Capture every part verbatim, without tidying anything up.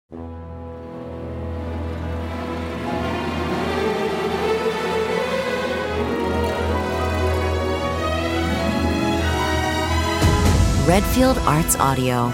Redfield Arts Audio.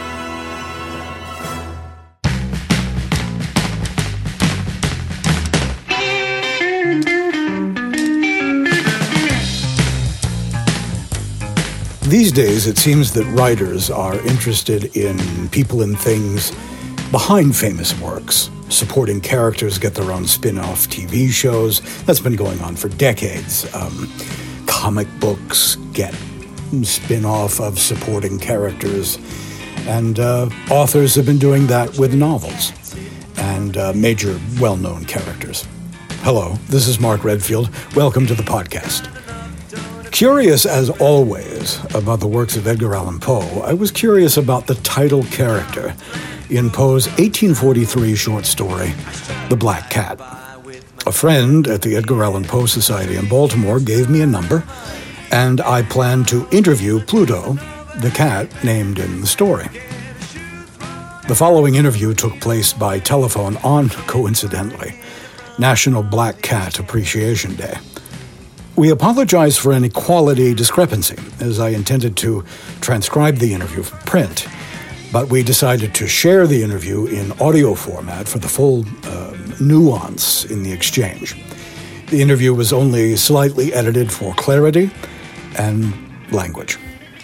These days, it seems that writers are interested in people and things behind famous works. Supporting characters get their own spin-off T V shows. That's been going on for decades. Um, comic books get spin-off of supporting characters. And uh, authors have been doing that with novels and uh, major well-known characters. Hello, this is Mark Redfield. Welcome to the podcast. Curious as always about the works of Edgar Allan Poe, I was curious about the title character in Poe's eighteen forty-three short story, The Black Cat. A friend at the Edgar Allan Poe Society in Baltimore gave me a number, and I planned to interview Pluto, the cat named in the story. The following interview took place by telephone on, coincidentally, National Black Cat Appreciation Day. We apologize for any quality discrepancy, as I intended to transcribe the interview for print, but we decided to share the interview in audio format for the full uh, nuance in the exchange. The interview was only slightly edited for clarity and language.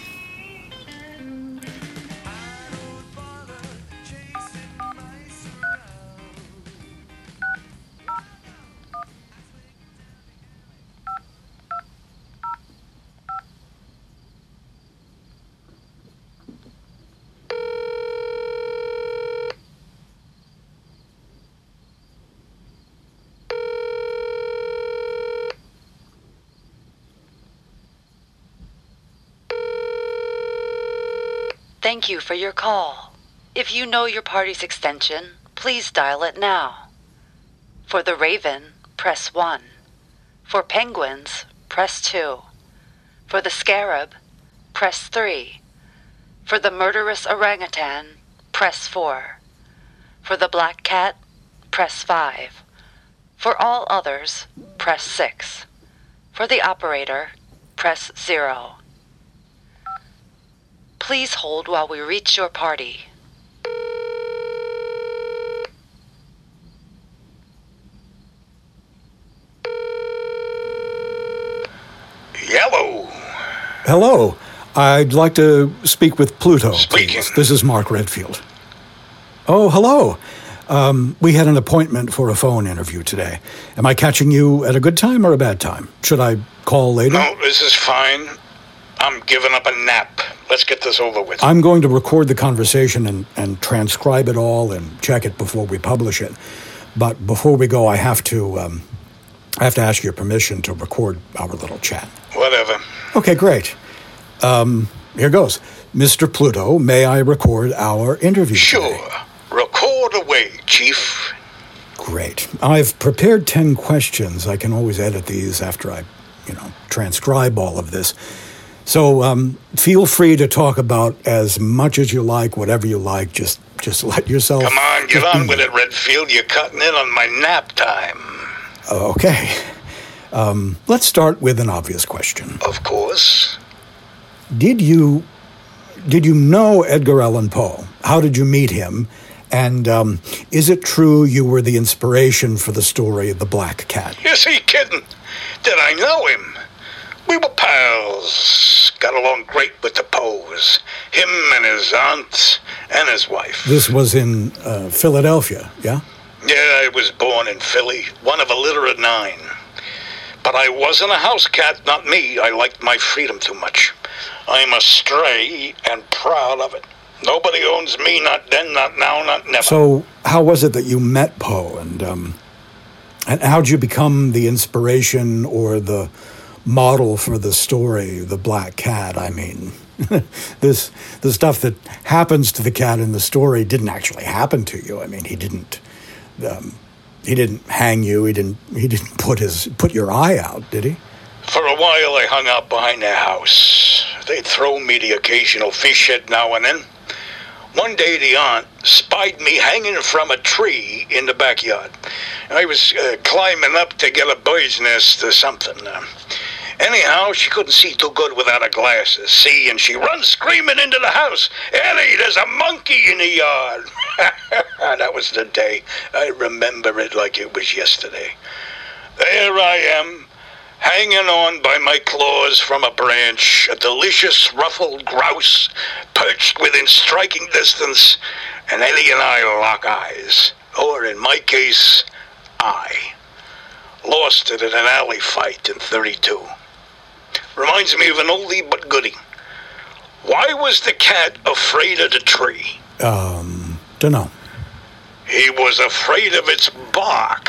Thank you for your call. If you know your party's extension, please dial it now. For the Raven, press one. For Penguins, press two. For the Scarab, press three. For the Murderous Orangutan, press four. For the Black Cat, press five. For all others, press six. For the operator, press zero. Please hold while we reach your party. Hello. Hello. I'd like to speak with Pluto, Speaking. please. This is Mark Redfield. Oh, hello. Um, we had an appointment for a phone interview today. Am I catching you at a good time or a bad time? Should I call later? No, this is fine. I'm giving up a nap. Let's get this over with. I'm going to record the conversation and, and transcribe it all and check it before we publish it. But before we go, I have to um, I have to ask your permission to record our little chat. Whatever. Okay, great. Um, here goes. Mister Pluto, may I record our interview Sure. today? Record away, Chief. Great. I've prepared ten questions. I can always edit these after I, you know, transcribe all of this. So um, feel free to talk about as much as you like, whatever you like. Just just let yourself... Come on, get on with it, Redfield. You're cutting in on my nap time. Okay. Um, let's start with an obvious question. Of course. Did you did you know Edgar Allan Poe? How did you meet him? And um, is it true you were the inspiration for the story of The Black Cat? Is he kidding? Did I know him? We were pals. Got along great with the Poes. Him and his aunt and his wife. This was in uh, Philadelphia, yeah? Yeah, I was born in Philly, one of a litter of nine. But I wasn't a house cat, not me. I liked my freedom too much. I'm a stray and proud of it. Nobody owns me, not then, not now, not never. So how was it that you met Poe, and um, and how'd you become the inspiration or the model for the story, The Black Cat? I mean, this the stuff that happens to the cat in the story didn't actually happen to you. I mean, he didn't um, he didn't hang you. He didn't he didn't put his put your eye out, did he? For a while, I hung out behind their house. They'd throw me the occasional fish head now and then. One day the aunt spied me hanging from a tree in the backyard. I was uh, climbing up to get a bird's nest or something. Uh, anyhow, she couldn't see too good without her glasses. See, and she runs screaming into the house. Eddie, there's a monkey in the yard. That was the day. I remember it like it was yesterday. There I am, hanging on by my claws from a branch, a delicious ruffled grouse perched within striking distance, and Eddie and I lock eyes. Or, in my case, I. Lost it in an alley fight in thirty-two. Reminds me of an oldie but goodie. Why was the cat afraid of the tree? Um, dunno. He was afraid of its bark.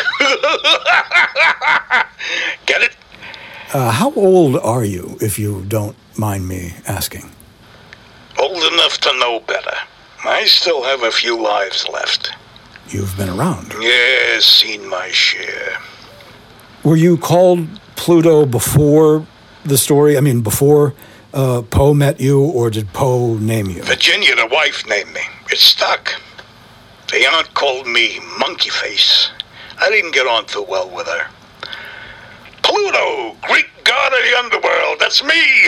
Get it? Uh, how old are you, if you don't mind me asking? Old enough to know better. I still have a few lives left. You've been around. Yes, seen my share. Were you called Pluto before the story? I mean, before uh, Poe met you, or did Poe name you? Virginia, the wife, named me. It stuck. The aunt called me Monkey Face. I didn't get on too well with her. Pluto, Greek god of the underworld, that's me!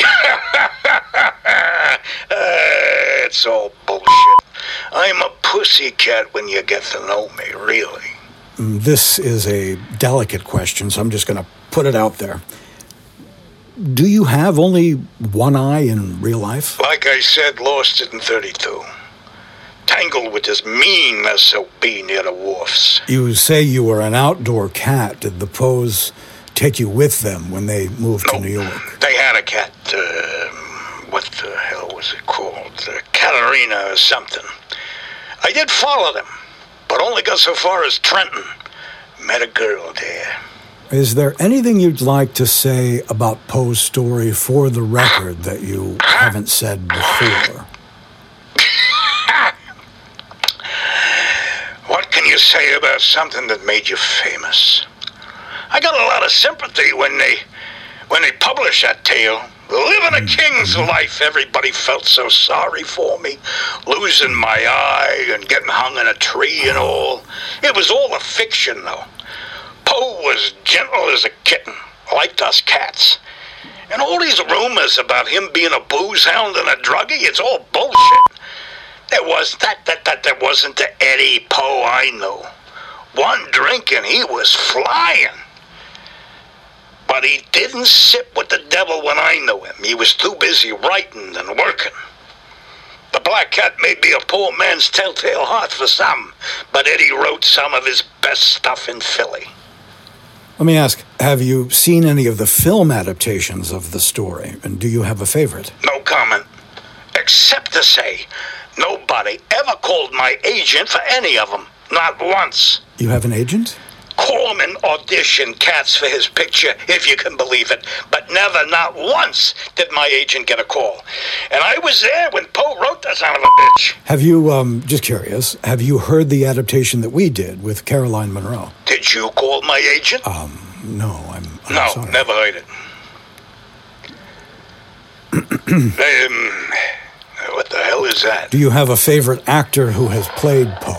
uh, it's all bullshit. I'm a pussycat when you get to know me, really. This is a delicate question, so I'm just going to put it out there. Do you have only one eye in real life? Like I said, lost it in thirty-two. Tangled with this mean S O B near the wharfs. You say you were an outdoor cat. Did the Poes take you with them when they moved no, to New York? They had a cat. Uh, what the hell was it called? Uh, Katerina or something. I did follow them, but only got so far as Trenton. Met a girl there. Is there anything you'd like to say about Poe's story for the record that you haven't said before? What can you say about something that made you famous? I got a lot of sympathy when they when they published that tale. Living a king's life, everybody felt so sorry for me. Losing my eye and getting hung in a tree and all. It was all a fiction, though. Poe was gentle as a kitten, liked us cats. And all these rumors about him being a booze hound and a druggie, it's all bullshit. There was that, that, that, there wasn't the Eddie Poe I knew. One drink and he was flying. But he didn't sit with the devil when I knew him. He was too busy writing and working. The Black Cat may be a poor man's telltale heart for some, but Eddie wrote some of his best stuff in Philly. Let me ask, have you seen any of the film adaptations of the story? And do you have a favorite? No comment. Except to say, nobody ever called my agent for any of them. Not once. You have an agent? Corman auditioned Katz for his picture, if you can believe it. But never, not once, did my agent get a call. And I was there when Poe wrote that son of a bitch. Have you, um, just curious, have you heard the adaptation that we did with Caroline Munro? Did you call my agent? Um, no, I'm, I'm no, sorry. Never heard it. um, what the hell is that? Do you have a favorite actor who has played Poe?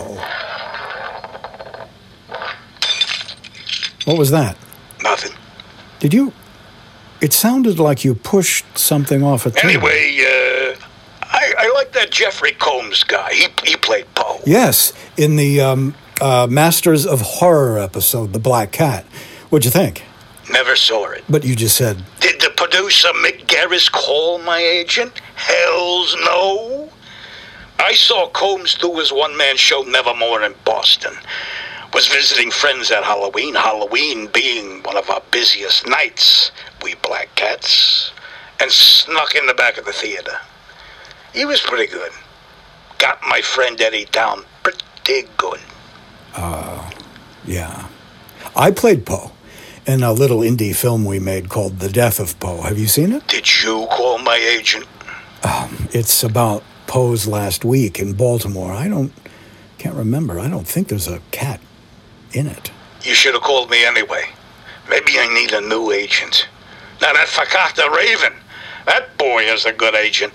What was that? Nothing. Did you... It sounded like you pushed something off a table. Anyway, uh, I, I like that Jeffrey Combs guy. He he played Poe. Yes, in the um, uh, Masters of Horror episode, The Black Cat. What'd you think? Never saw it. But you just said... Did the producer, Mick Garris, call my agent? Hells no. I saw Combs do his one-man show Nevermore in Boston. Was visiting friends at Halloween, Halloween being one of our busiest nights, we Black Cats, and snuck in the back of the theater. He was pretty good. Got my friend Eddie down pretty good. Uh, yeah. I played Poe in a little indie film we made called The Death of Poe. Have you seen it? Did you call my agent? Um, it's about Poe's last week in Baltimore. I don't, can't remember. I don't think there's a cat in it. You should have called me anyway. Maybe I need a new agent. Now that Fakata Raven, that boy is a good agent.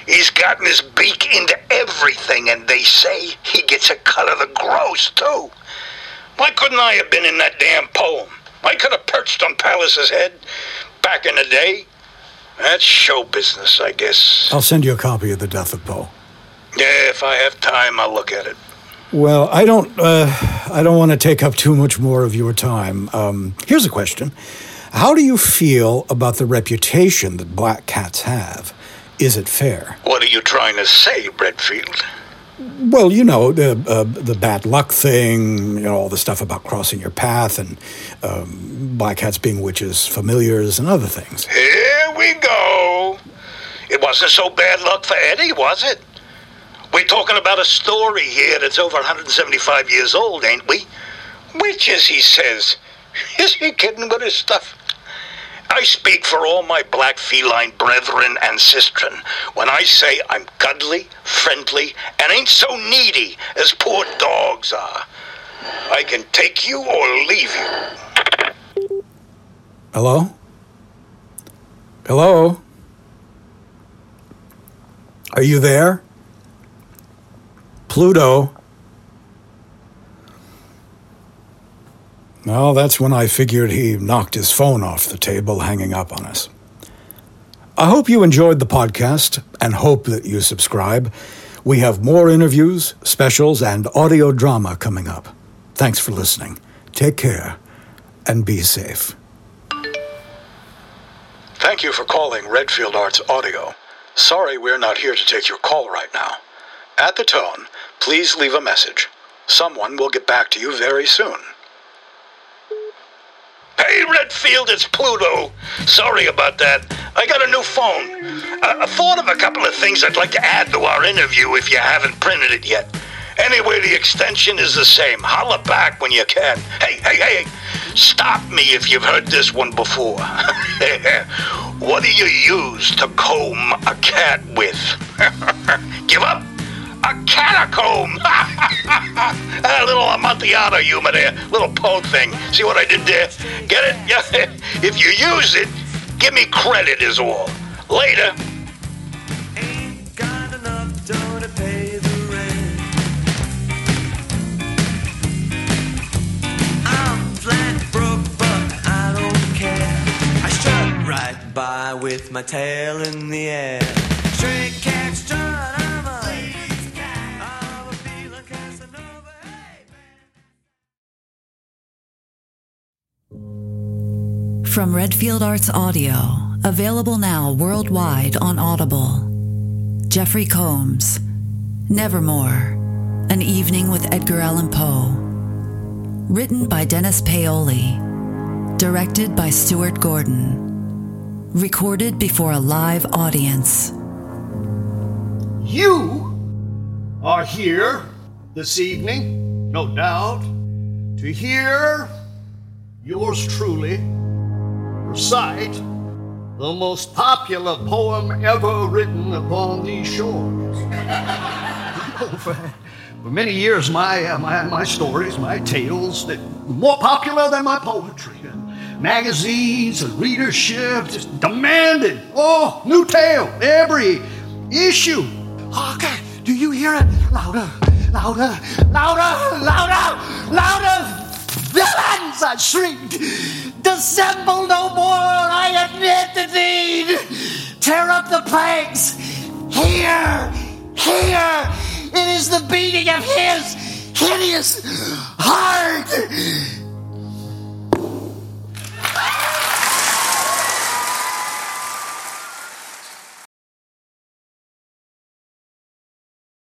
He's gotten his beak into everything, and they say he gets a cut of the gross, too. Why couldn't I have been in that damn poem? I could have perched on Pallas's head back in the day. That's show business, I guess. I'll send you a copy of The Death of Poe. Yeah, if I have time, I'll look at it. Well, I don't uh, I don't want to take up too much more of your time. Um, here's a question. How do you feel about the reputation that black cats have? Is it fair? What are you trying to say, Redfield? Well, you know, the uh, the bad luck thing, you know, all the stuff about crossing your path and um, black cats being witches, familiars, and other things. Here we go. It wasn't so bad luck for Eddie, was it? We're talking about a story here that's over one hundred seventy-five years old, ain't we? Witches, he says. Is he kidding with his stuff? I speak for all my black feline brethren and sistren when I say I'm cuddly, friendly, and ain't so needy as poor dogs are. I can take you or leave you. Hello? Hello? Are you there? Pluto? Well, that's when I figured he knocked his phone off the table, hanging up on us. I hope you enjoyed the podcast and hope that you subscribe. We have more interviews, specials, and audio drama coming up. Thanks for listening. Take care and be safe. Thank you for calling Redfield Arts Audio. Sorry we're not here to take your call right now. At the tone, please leave a message. Someone will get back to you very soon. Hey, Redfield, it's Pluto. Sorry about that. I got a new phone. Uh, I thought of a couple of things I'd like to add to our interview if you haven't printed it yet. Anyway, the extension is the same. Holla back when you can. Hey, hey, hey, stop me if you've heard this one before. What do you use to comb a cat with? Give up? A catacomb! A little Amontillado humor there. Little Poe thing. See what I did there? Get it? Yeah. If you use it, give me credit is all. Later. Ain't got enough dough to pay the rent. I'm flat broke, but I don't care. I strut right by with my tail in the air. Stray cat strut, I'm a From Redfield Arts Audio, available now worldwide on Audible. Jeffrey Combs, Nevermore, An Evening with Edgar Allan Poe. Written by Dennis Paoli. Directed by Stuart Gordon. Recorded before a live audience. You are here this evening, no doubt, to hear yours truly recite the most popular poem ever written upon these shores. for, for many years, my, uh, my my stories, my tales, that were more popular than my poetry. Magazines and readership just demanded, oh, new tale, every issue. Okay, do you hear it? Louder, louder, louder, louder, louder! Villains, I shrieked. Dissemble no more, I admit the deed. Tear up the planks. Here, here, it is the beating of his hideous heart.